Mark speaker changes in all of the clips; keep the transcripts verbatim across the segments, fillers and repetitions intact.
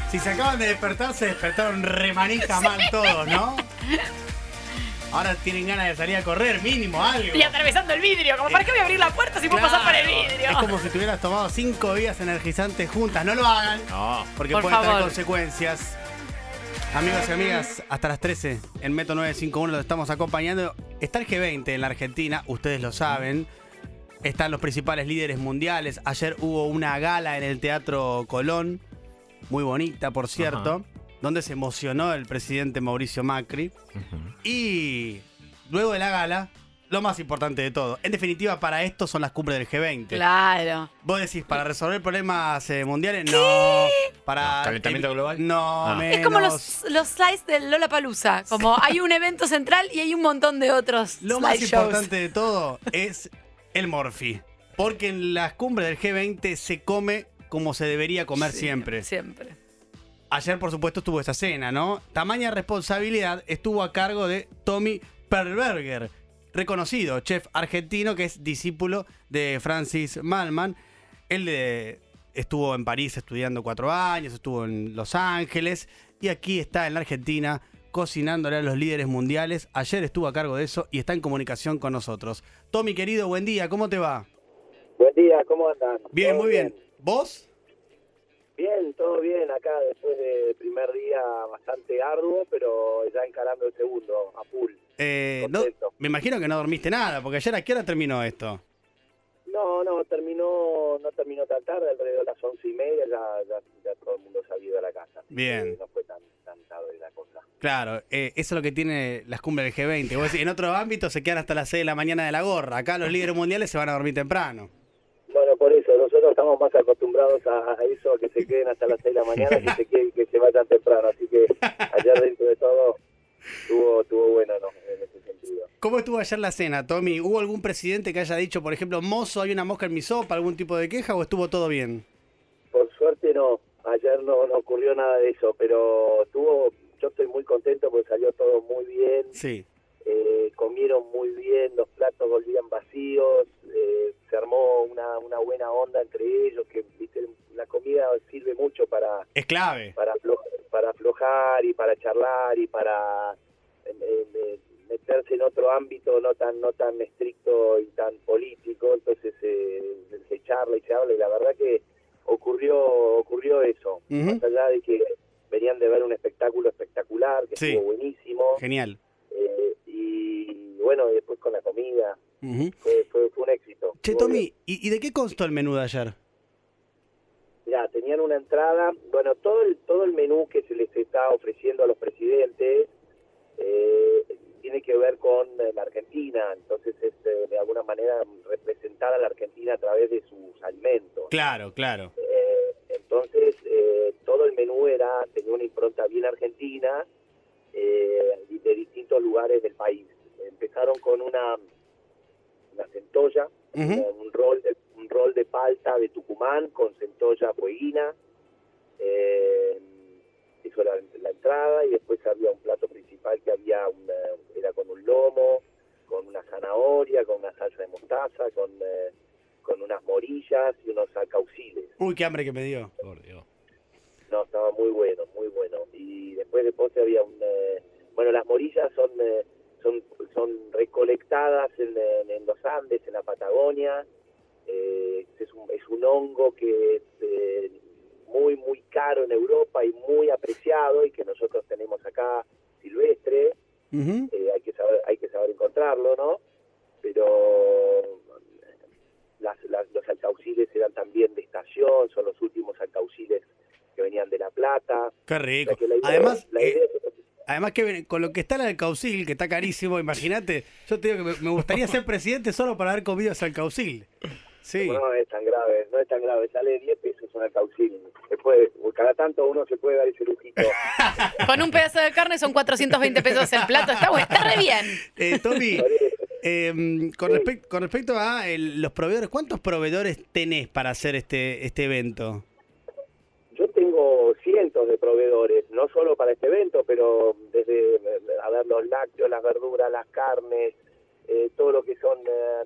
Speaker 1: Si se acaban de despertar, se despertaron remanija mal todos, ¿no? Ahora tienen ganas de salir a correr, mínimo, algo.
Speaker 2: Y atravesando el vidrio, como, ¿para qué voy a abrir la puerta si puedo
Speaker 1: Claro,
Speaker 2: pasar por el vidrio?
Speaker 1: Es como si tuvieras tomado cinco bebidas energizantes juntas. No lo hagan,
Speaker 3: No.
Speaker 1: porque
Speaker 2: Por
Speaker 1: pueden tener
Speaker 2: favor.
Speaker 1: consecuencias. Amigos y amigas, hasta las trece en Metro nueve cinco uno los estamos acompañando. Está el G veinte en la Argentina, ustedes lo saben. Están los principales líderes mundiales. Ayer hubo una gala en el Teatro Colón, muy bonita, por cierto,
Speaker 3: Ajá.
Speaker 1: donde se emocionó el presidente Mauricio Macri.
Speaker 3: Ujú.
Speaker 1: Y luego de la gala, lo más importante de todo. En definitiva, para esto son las cumbres del G veinte.
Speaker 2: Claro.
Speaker 1: Vos decís, ¿para resolver problemas eh, mundiales? No. ¿Para
Speaker 3: No, ¿calentamiento
Speaker 1: el-
Speaker 3: global?
Speaker 1: No,
Speaker 3: Ah.
Speaker 1: menos.
Speaker 2: Es como los, los slides del Lollapalooza. Como hay un evento central y hay un montón de otros
Speaker 1: Lo más
Speaker 2: slideshows.
Speaker 1: importante de todo es el Morphy. Porque en las cumbres del G veinte se come como se debería comer
Speaker 2: Sí,
Speaker 1: siempre.
Speaker 2: Siempre.
Speaker 1: Ayer, por supuesto, estuvo esa cena, ¿no? Tamaña responsabilidad estuvo a cargo de Tommy Perlberger, reconocido chef argentino que es discípulo de Francis Mallmann. Él de- estuvo en París estudiando cuatro años, estuvo en Los Ángeles y aquí está en la Argentina cocinándole a los líderes mundiales. Ayer estuvo a cargo de eso y está en comunicación con nosotros. Tommy, querido, buen día, ¿cómo te va?
Speaker 4: Buen día, ¿cómo andan?
Speaker 1: Bien,
Speaker 4: ¿Todo
Speaker 1: muy bien. ¿Vos?
Speaker 4: Bien, todo bien acá después del primer día bastante arduo, pero ya encarando el segundo, a full.
Speaker 1: Eh, no,
Speaker 4: Contento.
Speaker 1: me imagino que no dormiste nada, porque ayer a qué hora terminó esto.
Speaker 4: No, no, terminó no terminó tan tarde, alrededor de las once y media ya, ya, ya todo el mundo se había ido a la casa. Así
Speaker 1: Bien.
Speaker 4: que no fue tan, tan tarde la cosa.
Speaker 1: Claro, eh, eso es lo que tiene las cumbres del G veinte. Vos decís, en otros ámbitos se quedan hasta las seis de la mañana de la gorra. Acá los líderes mundiales se van a dormir temprano.
Speaker 4: Bueno, por eso, nosotros estamos más acostumbrados a, a eso, a que se queden hasta las seis de la mañana, que se queden, que se vayan temprano. Así que ayer dentro de todo estuvo, estuvo bueno, ¿no? En ese sentido.
Speaker 1: ¿Cómo estuvo ayer la cena, Tommy? ¿Hubo algún presidente que haya dicho, por ejemplo, mozo, hay una mosca en mi sopa, algún tipo de queja o estuvo todo bien?
Speaker 4: Por suerte no, ayer no, no ocurrió nada de eso, pero tuvo, yo estoy muy contento porque salió todo muy bien,
Speaker 1: Sí.
Speaker 4: eh, comieron muy bien, los platos volvían vacíos, eh, se armó una, una buena onda entre ellos, que viste, la comida sirve mucho para
Speaker 1: Es clave.
Speaker 4: para aflo- para aflojar y para charlar y para eh, eh, meterse en otro ámbito no tan no tan estricto y tan político, entonces eh, se charla y se habla y la verdad que ocurrió ocurrió eso,
Speaker 1: Ujú.
Speaker 4: más allá de que venían de ver un espectáculo espectacular que
Speaker 1: Sí.
Speaker 4: estuvo buenísimo,
Speaker 1: Genial.
Speaker 4: eh, y bueno, y después con la comida
Speaker 1: Ujú.
Speaker 4: fue, fue, fue un éxito.
Speaker 1: Che,
Speaker 4: Estuvo
Speaker 1: Tommy,
Speaker 4: bien.
Speaker 1: ¿y, ¿y de qué constó el menú de ayer?
Speaker 4: Ya, tenían una entrada, bueno, todo el todo el menú que se les está ofreciendo a los presidentes eh, tiene que ver con eh, la Argentina, entonces es eh, de alguna manera representar a la Argentina a través de sus alimentos.
Speaker 1: Claro, claro.
Speaker 4: Eh, entonces, eh, todo el menú era tenía una impronta bien argentina eh, y de distintos lugares del país. Empezaron con una, una centolla,
Speaker 1: Ujú.
Speaker 4: con un rol de un rol de palta de Tucumán con centolla fueguina, eh, hizo la, la entrada y después había un plato principal que había una, era con un lomo, con una zanahoria, con una salsa de mostaza, con eh, con unas morillas y unos alcauciles.
Speaker 1: Uy, qué hambre que me dio.
Speaker 3: Por Dios.
Speaker 4: No, estaba muy bueno, muy bueno. Y después de postre había un... eh, bueno, las morillas son eh, son son recolectadas en, en, en los Andes, en la Patagonia. Eh, es, un, es un hongo que es eh, muy, muy caro en Europa y muy apreciado y que nosotros tenemos acá silvestre.
Speaker 1: Ujú.
Speaker 4: Eh, hay que saber hay que saber encontrarlo, ¿no? Pero las, las, los alcauciles eran también de estación, son los últimos alcauciles que venían de La Plata.
Speaker 1: Qué
Speaker 4: O
Speaker 1: rico.
Speaker 4: sea que la idea-
Speaker 1: Además,
Speaker 4: la
Speaker 1: eh,
Speaker 4: idea es-
Speaker 1: además que con lo que está el alcaucil, que está carísimo, imagínate, yo te digo que me, me gustaría ser presidente solo para haber comido ese alcaucil. Sí.
Speaker 4: no es tan grave, no es tan grave, sale diez pesos un alcaucil. Después, cada tanto uno se puede dar ese lujito.
Speaker 2: Con un pedazo de carne son cuatrocientos veinte pesos el plato. Está bueno, está re bien.
Speaker 1: Eh, Tommy,
Speaker 4: Por eso.
Speaker 1: eh, con, respect- con respecto a el- los proveedores, ¿cuántos proveedores tenés para hacer este, este evento?
Speaker 4: Yo tengo cientos de proveedores, no solo para este evento, pero desde, eh, a ver, los lácteos, las verduras, las carnes, eh, todo lo que son eh,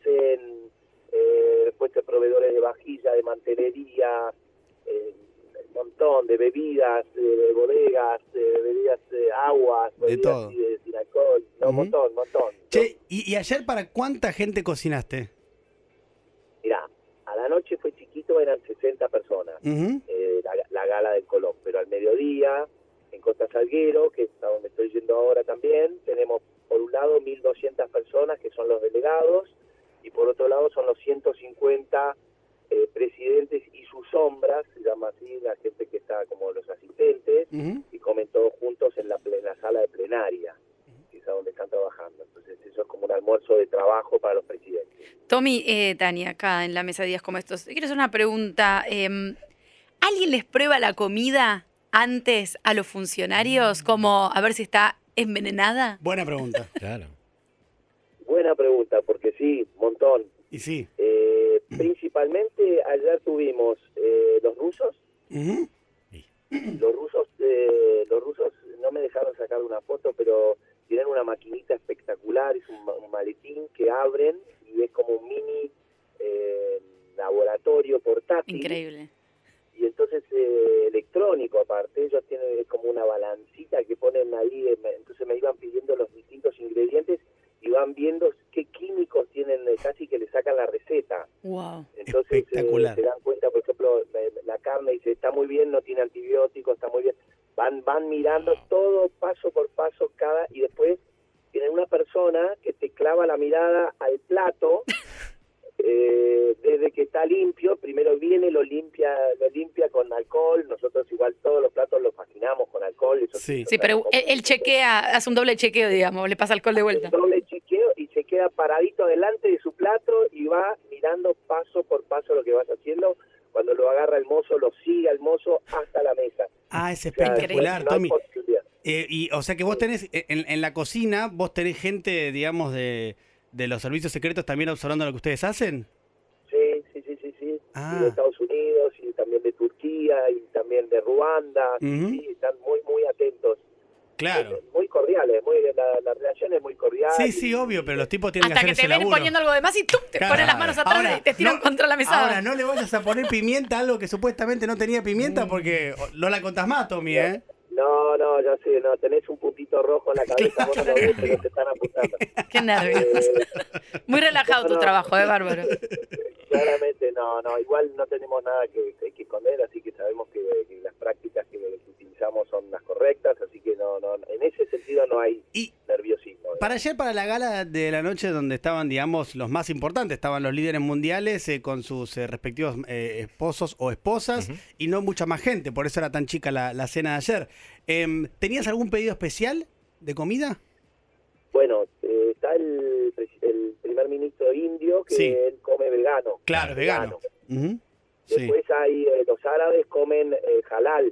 Speaker 4: almacén, eh, después de proveedores de vajilla, de mantelería, eh, montón de bebidas, eh, de bodegas, de bebidas, eh, aguas,
Speaker 1: De
Speaker 4: bebidas
Speaker 1: todo.
Speaker 4: así de- sin alcohol, no,
Speaker 1: Ujú.
Speaker 4: montón, montón.
Speaker 1: Che, ¿y, y ayer para cuánta gente cocinaste?
Speaker 4: Mirá, a la noche fue chiquito, eran sesenta personas,
Speaker 1: Ujú.
Speaker 4: eh, la, la gala del Colón, pero al mediodía, en Costa Salguero, que es a donde estoy yendo ahora también, tenemos por un lado mil doscientas personas que son los delegados, y por otro lado son los ciento cincuenta eh, presidentes y sus sombras, se llama así, la gente que está como los asistentes,
Speaker 1: Ujú.
Speaker 4: y comen todos juntos en la, ple- en la sala de plenaria, que es a donde están trabajando. Entonces eso es como un almuerzo de trabajo para los presidentes.
Speaker 2: Tommy, eh, Tania, acá en la mesa de días como estos, te quiero hacer una pregunta. Eh, ¿Alguien les prueba la comida antes a los funcionarios? Como a ver si está envenenada.
Speaker 1: Buena pregunta.
Speaker 3: Claro.
Speaker 4: Buena pregunta, porque sí, montón.
Speaker 1: Y sí.
Speaker 4: Eh, principalmente ayer tuvimos eh, los rusos,
Speaker 1: Ujú.
Speaker 4: los rusos, eh, los rusos no me dejaron sacar una foto, pero tienen una maquinita espectacular, es un, ma- un maletín que abren y es como un mini eh, laboratorio portátil.
Speaker 2: Increíble.
Speaker 4: Y entonces eh, electrónico aparte, ellos tienen es como una balancita que ponen ahí, eh, me- entonces me iban pidiendo los distintos ingredientes y van viendo qué químicos tienen, eh, casi que le sacan la receta.
Speaker 2: Wow.
Speaker 4: Entonces eh,
Speaker 1: Espectacular.
Speaker 4: se dan cuenta, por ejemplo, la, la carne dice, está muy bien, no tiene antibióticos, está muy bien. Van van mirando todo paso por paso cada, y después tienen una persona que te clava la mirada al plato, eh, desde que está limpio, primero viene, lo limpia lo limpia con alcohol, nosotros igual todos los platos los paginamos con alcohol. Eso
Speaker 1: Sí.
Speaker 4: eso
Speaker 2: Sí,
Speaker 4: está
Speaker 2: pero
Speaker 4: como-
Speaker 2: él, él chequea, hace un doble chequeo, digamos, le pasa alcohol de vuelta.
Speaker 4: un doble chequeo y se queda paradito delante de su plato y va mirando paso por paso lo que vas haciendo. Cuando lo agarra el mozo, lo sigue al mozo hasta la mesa.
Speaker 1: Ah, es
Speaker 4: O sea,
Speaker 1: espectacular,
Speaker 4: no hay
Speaker 1: Tommy.
Speaker 4: posibilidad.
Speaker 1: Eh, y, o sea que vos tenés, eh, en, en la cocina, vos tenés gente, digamos, de, de los servicios secretos también observando lo que ustedes hacen.
Speaker 4: Sí, sí, sí, sí, sí.
Speaker 1: Ah.
Speaker 4: Y de Estados Unidos y también de Turquía y también de Ruanda.
Speaker 1: Ujú.
Speaker 4: Sí, están muy, muy atentos.
Speaker 1: Claro.
Speaker 4: Muy, muy cordiales, muy, la, la relación es muy cordial.
Speaker 1: Sí, sí, obvio, pero los tipos tienen
Speaker 2: Hasta
Speaker 1: que
Speaker 2: que
Speaker 1: hacer
Speaker 2: te
Speaker 1: ese
Speaker 2: ven
Speaker 1: laburo.
Speaker 2: poniendo algo de más y ¡tum! Te
Speaker 1: Claro.
Speaker 2: ponen las manos atrás
Speaker 1: Ahora,
Speaker 2: y te tiran
Speaker 1: no-
Speaker 2: contra la mesada.
Speaker 1: Ahora, no le vayas a poner pimienta a algo que supuestamente no tenía pimienta porque no la contás más, Tommy, ¿eh?
Speaker 4: No, no, ya sé, no, tenés un puntito rojo en la cabeza, vos no lo ves, pero te están apuntando.
Speaker 2: Qué nervios.
Speaker 4: Eh,
Speaker 2: Muy relajado
Speaker 4: no,
Speaker 2: tu
Speaker 4: no.
Speaker 2: trabajo, ¿eh, Bárbaro?
Speaker 4: Claramente no, no, igual no tenemos nada que, que, que esconder, así que sabemos que, que las prácticas que, que utilizamos son las correctas, así que no, no, en ese sentido no hay
Speaker 1: Y
Speaker 4: nerviosismo.
Speaker 1: para ayer, para la gala de la noche donde estaban, digamos, los más importantes, estaban los líderes mundiales eh, con sus eh, respectivos eh, esposos o esposas
Speaker 3: Ujú.
Speaker 1: y no mucha más gente, por eso era tan chica la, la cena de ayer. Em, ¿Tenías algún pedido especial de comida?
Speaker 4: Bueno, eh, está el, pres- el primer ministro indio que
Speaker 1: Sí.
Speaker 4: él come vegano.
Speaker 1: Claro, es vegano. Ujú. Sí.
Speaker 4: Después hay, eh, los árabes comen eh, halal.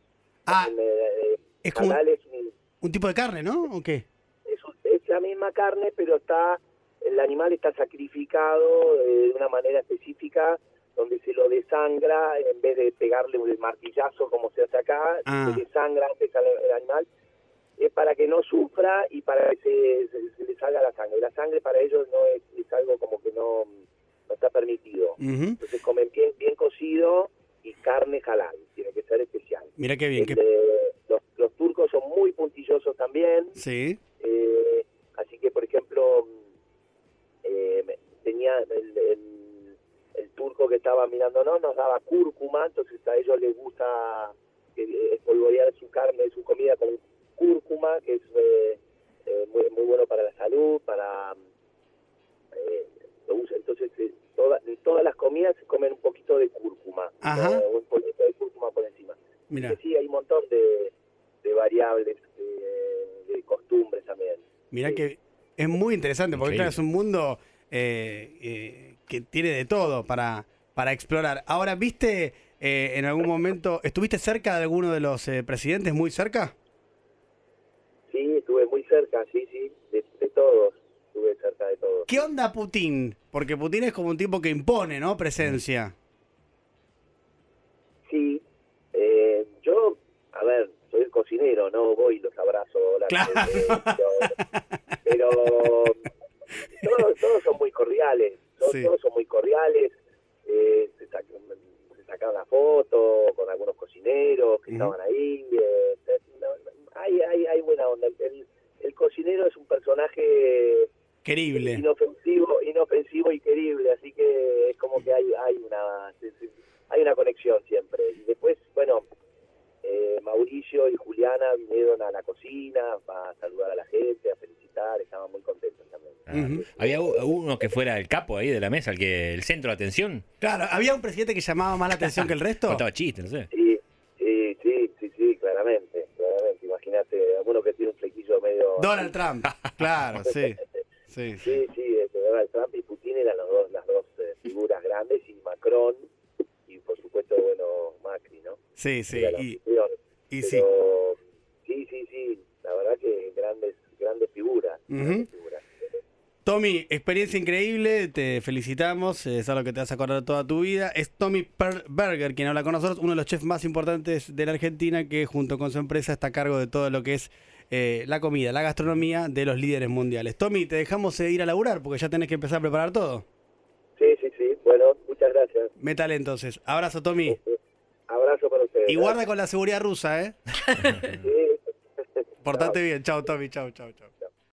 Speaker 1: Ah,
Speaker 4: Comen, eh,
Speaker 1: es como
Speaker 4: halal es, un-
Speaker 1: un tipo de carne, ¿no? ¿O qué?
Speaker 4: es, un- es la misma carne, pero está el animal está sacrificado eh, de una manera específica, donde se lo desangra, en vez de pegarle un martillazo como se hace acá,
Speaker 1: Ah.
Speaker 4: se desangra antes al el animal, es para que no sufra y para que se, se- se le salga la sangre. La sangre para ellos no es, es algo como que no, no está permitido.
Speaker 1: Ujú.
Speaker 4: Entonces comen bien, bien cocido y carne halal, tiene que ser especial.
Speaker 1: Mira qué bien.
Speaker 4: El,
Speaker 1: qué-
Speaker 4: eh, los, los turcos son muy puntillosos también,
Speaker 1: Sí.
Speaker 4: eh, así que, por ejemplo, eh, me- tenía el, el- el turco que estaba mirándonos, nos daba cúrcuma, entonces a ellos les gusta eh, espolvorear su carne, su comida con cúrcuma, que es eh, eh, muy, muy bueno para la salud, para... eh, lo usa- entonces, eh, toda- en todas las comidas se comen un poquito de cúrcuma,
Speaker 1: Ajá.
Speaker 4: eh, un poquito de cúrcuma por encima.
Speaker 1: Mira,
Speaker 4: Que sí, hay un montón de, de variables, de, de costumbres también.
Speaker 1: mira
Speaker 4: Sí.
Speaker 1: que es muy interesante porque
Speaker 3: Increíble.
Speaker 1: claro, es un mundo eh, eh, que tiene de todo para, para explorar. Ahora, ¿viste eh, en algún momento, estuviste cerca de alguno de los eh, presidentes, muy cerca?
Speaker 4: Sí, estuve muy cerca, sí, sí, de, de todos, estuve cerca de todos.
Speaker 1: ¿Qué onda Putin? Porque Putin es como un tipo que impone, ¿no? Presencia.
Speaker 4: Sí, eh, yo, a ver, soy el cocinero, no voy y los abrazo, hola,
Speaker 1: Claro.
Speaker 4: eh, pero, pero todos, todos son muy cordiales, todos,
Speaker 1: Sí.
Speaker 4: todos son muy cordiales, eh, se, sac- se sacaron la foto con algunos cocineros, estaban ahí. Eh, no, hay, hay, hay buena onda. El, el cocinero es un personaje
Speaker 1: querible,
Speaker 4: inofensivo, inofensivo y querible, así que es como que hay, hay una hay una conexión siempre. Y después, bueno, eh, Mauricio y Juliana vinieron a la cocina a saludar a la gente, a felicitar, estaban muy contentos también.
Speaker 3: Ah, uh-huh. Había uno que fuera el capo ahí de la mesa, el que el centro de atención.
Speaker 1: Claro, había un presidente que llamaba más la atención que el resto.
Speaker 3: Contaba chistes, no sé.
Speaker 4: Sí, sí, sí, sí, sí, claramente, claramente. Imagínate, uno que tiene un flequillo medio...
Speaker 1: Donald Trump, claro, sí. Sí,
Speaker 4: sí, sí, sí, Donald Trump y Putin eran los dos, las dos eh, figuras grandes, y Macron, y por supuesto, bueno, Macri, ¿no?
Speaker 1: Sí, sí, y, y sí.
Speaker 4: Pero, sí, sí, sí, la verdad que grandes, grandes figuras. Uh-huh. Grandes figuras.
Speaker 1: Tommy, experiencia increíble, te felicitamos, es algo que te vas a acordar toda tu vida. Es Tommy Perlberger quien habla con nosotros, uno de los chefs más importantes de la Argentina, que junto con su empresa está a cargo de todo lo que es eh, la comida, la gastronomía de los líderes mundiales. Tommy, te dejamos eh, ir a laburar porque ya tenés que empezar a preparar todo.
Speaker 4: Sí, sí, sí, bueno, muchas gracias.
Speaker 1: Métale entonces. Abrazo, Tommy.
Speaker 4: Abrazo para ustedes.
Speaker 1: Y guarda con la seguridad rusa, ¿eh?
Speaker 4: Sí.
Speaker 1: Portate bien. Chao, Tommy. Chao, chao, chao.